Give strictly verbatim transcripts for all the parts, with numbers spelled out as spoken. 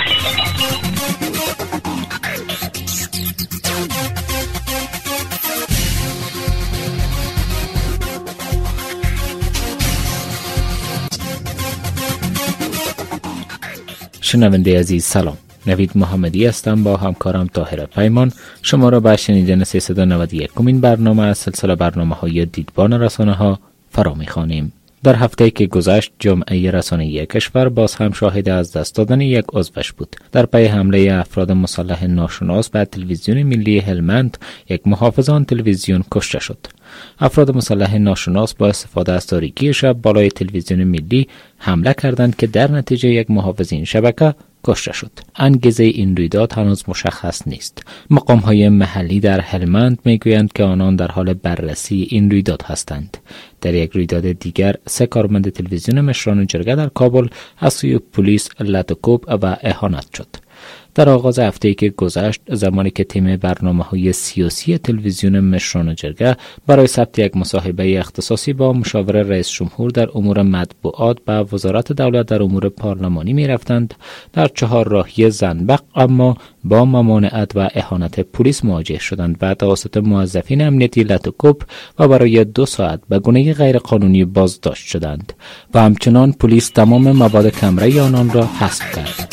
شنونده عزیز سلام، نوید محمدی هستم با همکارم طاهر پیمان شما را به شنیدن سیصد و نود و یکمین برنامه از سلسله برنامه های دیدبان رسانه ها فرا می‌خوانیم. در هفته‌ای که گذشت جامعه رسانه‌ای کشور باز هم شاهد از دست دادن یک عضوش بود. در پی حمله افراد مسلح ناشناس به تلویزیون ملی هلمند، یک محافظ آن تلویزیون کشته شد. افراد مسلح ناشناس با استفاده از تاریکی شب بالای تلویزیون ملی حمله کردند که در نتیجه یک محافظ این شبکه کشته شد. انگیزه این رویداد هنوز مشخص نیست. مقام‌های محلی در هلمند میگویند که آنان در حال بررسی این رویداد هستند. در یک رویداد دیگر، سه کارمند تلویزیون مشران جرگه در کابل از سوی پلیس لطوکوب و اهانت شد. در آغاز هفته‌ای که گذشت، زمانی که تیم برنامه‌های سیاسی تلویزیون مشران جرگه برای ثبت یک مصاحبه اختصاصی با مشاور رئیس جمهور در امور مطبوعات به وزارت دولت در امور پارلمانی می‌رفتند، در چهار راهی زنبق اما با ممانعت و اهانت پلیس مواجه شدند و توسط موظفین امنیتی لطوکوب و برای دو ساعت به گونه غیرقانونی بازداشت شدند و همچنان پلیس تمام مواد کمره آنان را حذف کرد.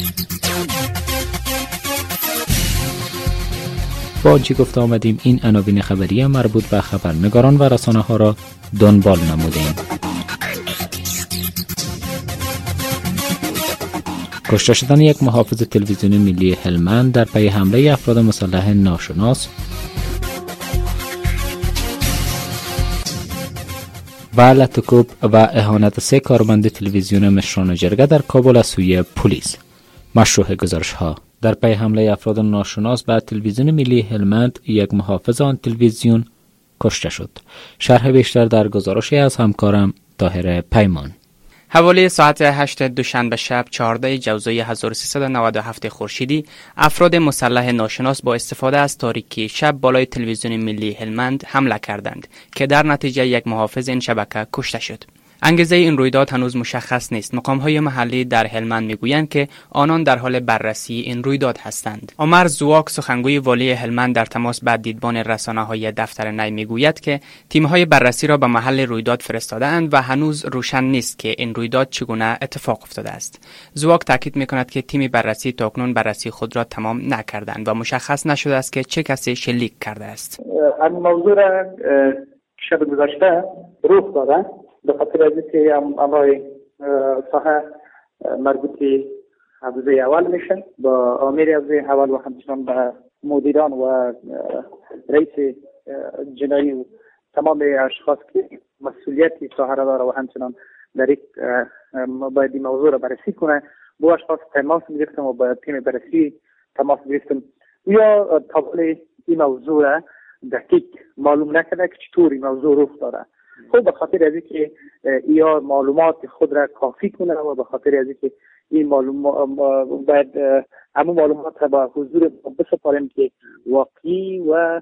با آنچه گفته آمدیم، این عناوین خبری مربوط به خبرنگاران و رسانه ها را دنبال نمودیم. کشته شدن یک محافظ تلویزیون ملی هلمند در پی حمله افراد مسلح ناشناس و لطوکوب و اهانت سه کارمند تلویزیون مشران جرگه در کابل از سوی پلیس. مشروع گزارش ها: در پی حمله افراد ناشناس به تلویزیون ملی هلمند، یک محافظ آن تلویزیون کشته شد. شرح بیشتر در گزارشی از همکارم طاهر پیمان. حوالی ساعت هشت دوشنبه شب چهاردهم جوزای هزار و سیصد و نود و هفت خورشیدی، افراد مسلح ناشناس با استفاده از تاریکی شب بالای تلویزیون ملی هلمند حمله کردند که در نتیجه یک محافظ این شبکه کشته شد. انگیزه این رویداد هنوز مشخص نیست. مقام‌های محلی در هلمند میگویند که آنان در حال بررسی این رویداد هستند. عمر زواک، سخنگوی والی هلمند، در تماس با دیدبان رسانه‌های دفتر نی میگوید که تیم‌های بررسی را به محل رویداد فرستاده‌اند و هنوز روشن نیست که این رویداد چگونه اتفاق افتاده است. زواک تاکید می‌کند که تیم بررسی تاکنون بررسی خود را تمام نکردند و مشخص نشده است که چه کسی شلیک کرده است. این موضوع را شب گذشته رخ داده به خاطر از اینکه امرای ساحه مربوطی حوزه اول میشن با آمیر حوزه اول و همچنان به مدیران و رئیس جنایی و تمام اشخاص که مسئولیتی ساحه را داره و همچنان در یک باید این موضوع را بررسی کنه، با اشخاص تماس گرفتم و با تیم بررسی تماس گرفتم یا طبعا این موضوع را دقیق معلوم نکرده که چطور این موضوع رخ داره. خب به خاطر از اینکه یا معلومات خود را کافی کنه و به خاطر از اینکه این معلومات باید همون معلومات را به حضور بسپاریم که واقعی و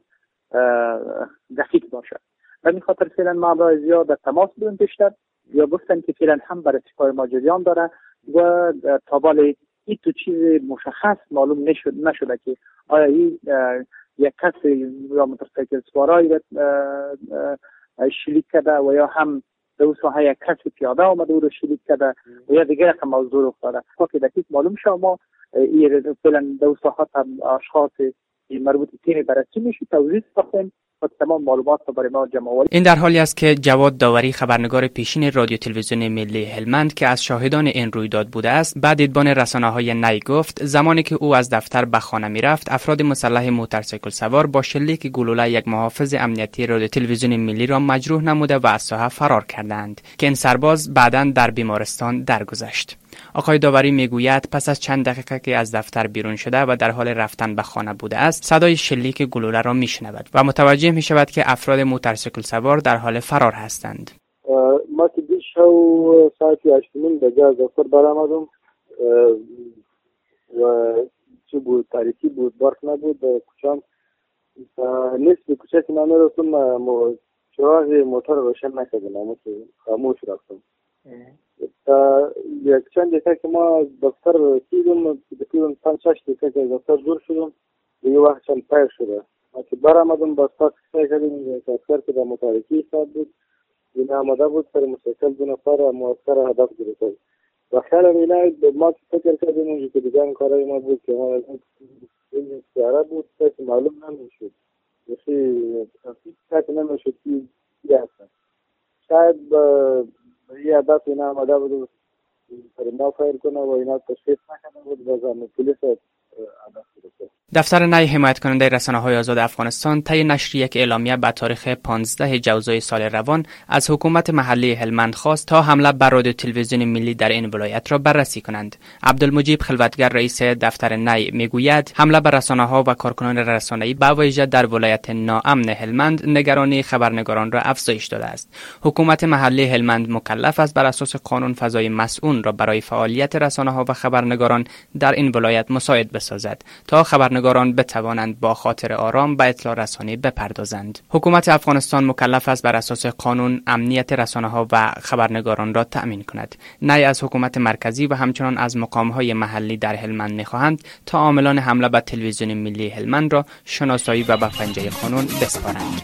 دقیق باشد. و این خاطر فعلا ما برای زیاد در تماس بودیم بیشتر یا گفتن که فعلا هم برای سپاه ما جریان داره و تا بالی این تو چیز مشخص معلوم نشد نشده که آیا این یک کسی یا موتورسیکل سوارای شلیک کرده و یا هم در ساحه یک کسی پیاده آمده او رو شلیک کرده و یا دیگر هم موضوع افتاده. که دقیق معلوم شد ما این فعلا در ساحه هم اشخاص مربوط تیم بررسی میشه توضیح دادیم و تمام معلومات رو برای ما جمع آوریم. این در حالی است که جواد داوری، خبرنگار پیشین رادیو تلویزیون ملی هلمند که از شاهدان این رویداد بوده است، بعد دیدبان رسانه‌های نی گفت زمانی که او از دفتر به خانه میرفت، افراد مسلح موتورسیکل سوار با شلیک گلوله یک محافظ امنیتی رادیو تلویزیون ملی را مجروح نموده و از ساحه فرار کردند که این سرباز بعداً در بیمارستان درگذشت. آقای داوری میگوید پس از چند دقیقه که از دفتر بیرون شده و در حال رفتن به خانه بوده است، صدای شلیک گلوله را میشنود و متوجه میشود که افراد موتورسیکل سوار در حال فرار هستند. ما که دیش و ساعت هشت نیم به جای دفتر برآمدم و چی بود، تاریکی بود، برق نبود، کوچه‌ام نصف کوچه که من رفتم چراغ موتور روشن نکردم، خاموش رفتم. یک چند دقیقه که ما دفتر رسیدم تقریبا پنج شش دقیقه که دفتر دور شدم دیگه وقت چند پیر شده. که برآمدم با استاد سعی کردیم که اکثر که در متحرکی حساب بود این آمده بود سر مسلسل دو نفر موثر هدف گرفته. و خیلی میلای ما فکر کردیم اونجا که دیگه این کارهای ما بود که ما این سیاره بود که معلوم نمیشد یکی کسی نمیشد کی هستن. شاید به یه هدف این آمده بود سر ما فایر کنه و اینا تشخیص نکنه بود بازم پولیس هدف گرفته. دفتر نای حمایت کننده رسانه‌های آزاد افغانستان طی نشر یک اعلامیه به تاریخ پانزده جوزای سال روان از حکومت محلی هلمند خواست تا حمله بر رادیو تلویزیون ملی در این ولایت را بررسی کنند. عبدالمجید خلوتگر رئیس دفتر نای میگوید حمله بر رسانه‌ها و کارکنان رسانه‌ای به ویژه در ولایت ناامن هلمند نگرانی خبرنگاران را افزایش داده است. حکومت محلی هلمند مکلف است بر اساس قانون فضای مسئول را برای فعالیت رسانه‌ها و خبرنگاران در این ولایت مساعد بسازد تا خبرنگاران بتوانند با خاطر آرام به اطلاع رسانی بپردازند. حکومت افغانستان مکلف است بر اساس قانون امنیت رسانه‌ها و خبرنگاران را تأمین کند. نای از حکومت مرکزی و همچنان از مقام‌های محلی در هلمند می‌خواهند تا عاملان حمله به تلویزیون ملی هلمند را شناسایی و به پنجه قانون بسپارند.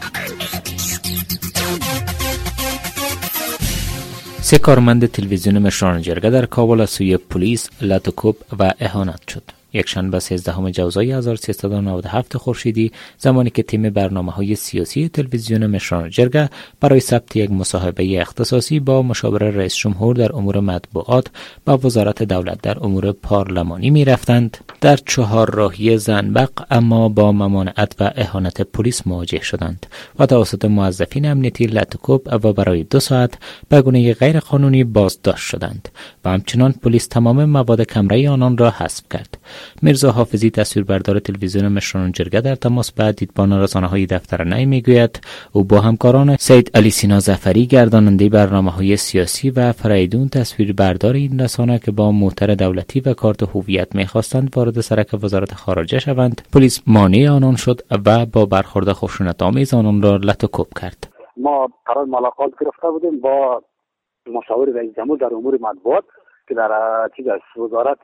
سه کارمند تلویزیون مشران جرگه در کابل از سوی پلیس لطوکوب و اهانت شد. یکشنبه سیزدهم جوزای هزار و سیصد و نود و هفت خورشیدی زمانی که تیم برنامه‌های سیاسی تلویزیون مشران جرگه برای ثبت یک مصاحبه اختصاصی با مشاور رئیس جمهور در امور مطبوعات با وزارت دولت در امور پارلمانی می رفتند در چهار راهی زنبق اما با ممانعت و اهانت پلیس مواجه شدند و توسط موظفین امنیتی لطوکوب و برای دو ساعت به گونه غیر قانونی بازداشت شدند و همچنان پلیس تمام مواد کمره آنان را حذف کرد. میرزا حافظی تصویربردار تلویزیون مشران جرگه در تماس با دیدبان رسانه‌های دفتر نای میگوید او با همکاران سید علی سینا ظفری گرداننده برنامه‌های سیاسی و فریدون تصویربردار این رسانه که با موتر دولتی و کارت هویت می‌خواستند وارد سرک وزارت خارجه شوند پلیس مانع آنان شد و با برخورد خشونت‌آمیز آنان را لطوکوب کرد. ما قرار ملاقات گرفته بودیم با مشاور رئیس جمهور در امور مطبوعات که در چیز وزارت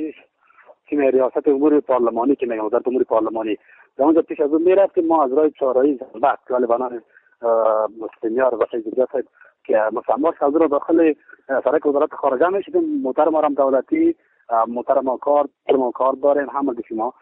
تیم ریاست امور پارلمانی که میگم وزارت امور پارلمانی در اونجا پیش از اون میرفتیم. ما از راه چهارراهی زنبق که بنان مستمیار و سید صاحب که مسمار شد را داخل سرک وزارت خارجه میشدیم. موتر ما هم دولتی موتر ما کار ما کار داریم همه دیگه ما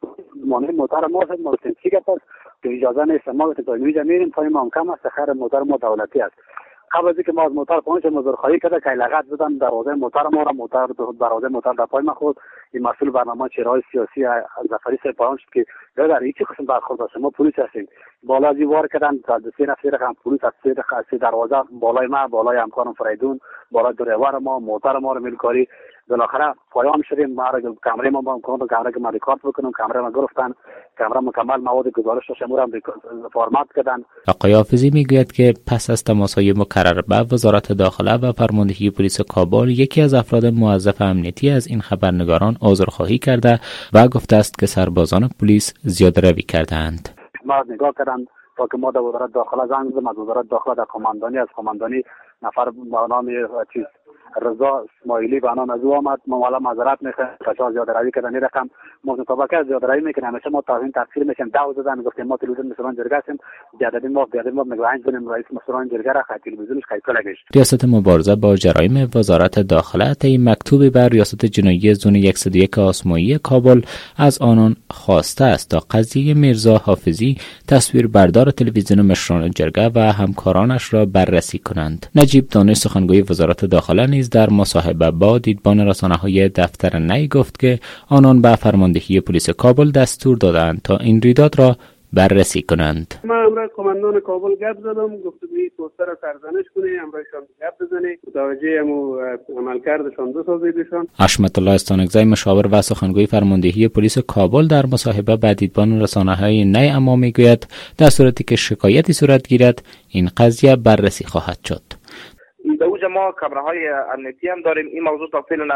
مانع موتر ما هست ما چی گفت که اجازه نیست ما تا اینجا میریم تا ما کم است خیر موتر ما دولتی است. قبل از اینکه ما از موتر پایین شدیم مزرخواهی کرده که لغت زدن دروازه موتر ما را موتر دروازه موتر در پای ما خود این مسئول برنامه چهره‌های سیاسی ظفری صاحب پایین شد که در این چه قسم برخورد است ما پلیس هستیم بالا دیوار کردن تا سه نفر هم پلیس از سه خاصی دروازه بالای ما بالای همکارم فریدون بالای دروازه ما موتر ما رو میلکاری بالاخره پایان شدیم. ما را کامره ما با کامera کامره که ما ریکارد بکنم کامره ما گرفتن کامره مکمل مواد گزارش شما هم فرمت کردن. آقای حافظی میگوید که پس از تماس‌های مکرر با وزارت داخله و فرماندهی پلیس کابل یکی از افراد موظف امنیتی از این خبرنگاران عذرخواهی کرده و گفته است که سربازان پلیس زیاده‌روی کردند. ما نگاه کردن تا که ما در وزارت داخله زنگ زدیم از وزارت داخله در کماندانی از کماندانی نفر با نام چیز رضا اسماعیلی به نام از او آمد. ما والا معذرت میخوایم فشار زیاده روی کردن این رقم ما مطابقت زیاده روی میکنیم همیشه ما توهین تقصیر میشیم دعوا زدن گفتیم ما تلویزیون مشران جرگه هستیم بیادبی ما بیادبی ما میگویند کنیم رئیس مشران جرگه را خط تلویزیونش خیلی لگش. ریاست مبارزه با جرایم وزارت داخله طی مکتوبی بر ریاست جنایی زون صد و یک آسمایی کابل از آنان خواسته است تا قضیه میرزا حافظی تصویربردار تلویزیون مشران جرگه و همکارانش را بررسی کنند. نجیب دانش سخنگوی وزارت داخله نیز در مصاحبه با دیدبان رسانه‌های دفتر نای گفت که آنان به فرماندهی پلیس کابل دستور دادند تا این رویداد را بررسی کنند. ما امروز کماندان کابل گپ زدم گفتم این پوستر را سرزنش کنه امروزشان گپ بزنه متوجه امو عملکردشان دو سازیدشان. حشمت الله استانکزی مشاور و سخنگوی فرماندهی پلیس کابل در مصاحبه با دیدبان رسانه‌های نای اما میگوید در صورتی که شکایتی صورت گیرد این قضیه بررسی خواهد شد. در اوج ما کامراهای امنیتی هم داریم. این موضوع تا فعلا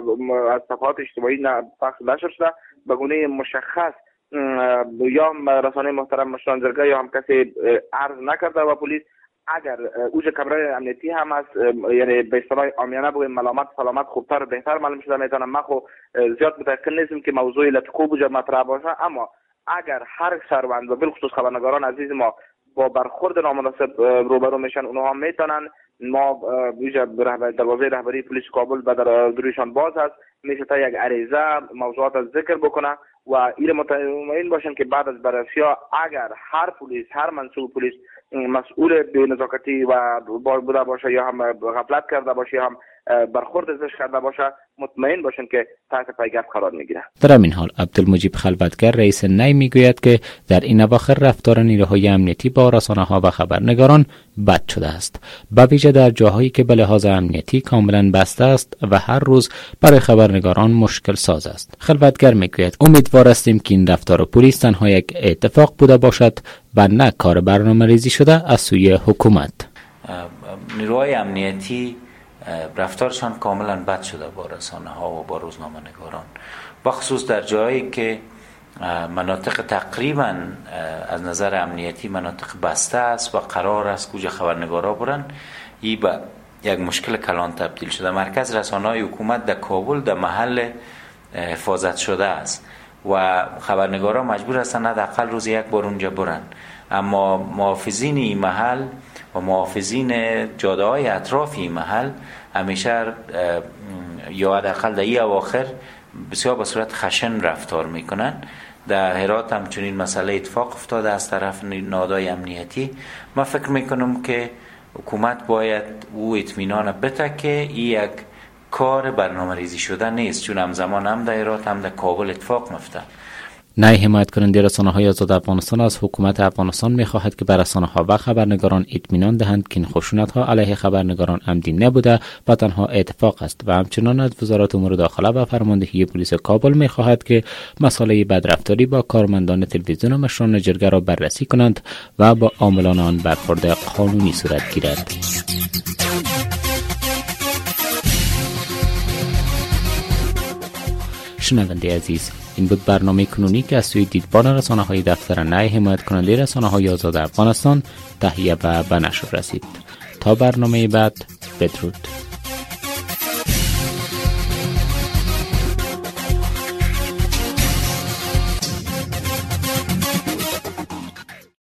از صفحات اجتماعی پخش نشده شده به گونه مشخص یا رسانه محترم مشران جرگه یا هم کسی عرض نکرده و پلیس اگر اوج کمرای امنیتی هم است، یعنی به اصطلاح عامیانه بگویم ملامت سلامت خوبتر و بهتر معلوم شده میتونه. من خو زیاد متأکد نیستم که موضوع لطکو بوجه مطرح باشه، اما اگر هر شهروند و بالخصوص خبرنگاران عزیز ما با برخورد نامناسب روبرو میشن، اونها میتونن ما ویژه دروازه رهبری پلیس کابل به در درویشان باز است، میشه تا یک عریضه موضوعات ذکر بکنه و این مطمئن باشن که بعد از بررسی ها اگر هر پلیس هر منصوب پلیس مسئول به نزاکتی و بوده باشه یا هم غفلت کرده باشه یا هم برخورد ازش کرده باشه، مطمئن باشن که تحت پیگرد قرار میگیره. در همین حال عبدالمجید خلوتگر رئیس نی میگوید که در این اواخر رفتار نیروهای امنیتی با رسانه‌ها و خبرنگاران بد شده است، به ویژه در جاهایی که به لحاظ امنیتی کاملا بسته است و هر روز برای خبرنگاران مشکل ساز است. خلوتگر میگوید امیدوار هستیم که این رفتار پلیس تنها یک اتفاق بوده باشد و نه کار برنامه‌ریزی شده از سوی حکومت. نیروهای امنیتی رفتارشان کاملا بد شده با رسانه ها و با روزنامه‌نگاران، بخصوص در جایی که مناطق تقریبا از نظر امنیتی مناطق بسته است و قرار است کجا خبرنگارا برن. این به یک مشکل کلان تبدیل شده. مرکز رسانه‌های حکومت در کابل در محل حفاظت شده است و خبرنگارا مجبور هستند حداقل روز یک بار اونجا برن، اما محافظین این محل و محافظین جاده های اطراف این محل همیشه یا حداقل در این اواخر بسیار به صورت خشن رفتار میکنن. در هرات هم چنین مسئله اتفاق افتاده از طرف نهادهای امنیتی. من فکر میکنم که حکومت باید او اطمینان بده که این یک کار برنامه ریزی شده نیست، چون همزمان هم در هرات هم در کابل اتفاق میفته. نی حمایت کننده رسانه‌های آزاد افغانستان از حکومت افغانستان می‌خواهد که به رسانه‌ها و خبرنگاران اطمینان دهند که این خشونت‌ها علیه خبرنگاران عمدی نبوده و تنها اتفاق است و همچنان از وزارت امور داخله و فرماندهی پلیس کابل می‌خواهد که مسئله بدرفتاری با کارمندان تلویزیون و مشران جرگه را بررسی کنند و با عاملان آن برخورد قانونی صورت گیرد. شنونده عزیز، این بود برنامه کنونی که از سوی دیدبان رسانه‌های دفتر نی حمایت کننده رسانه‌های آزاد افغانستان تهیه و به نشر رسید. تا برنامه بعد، بدرود.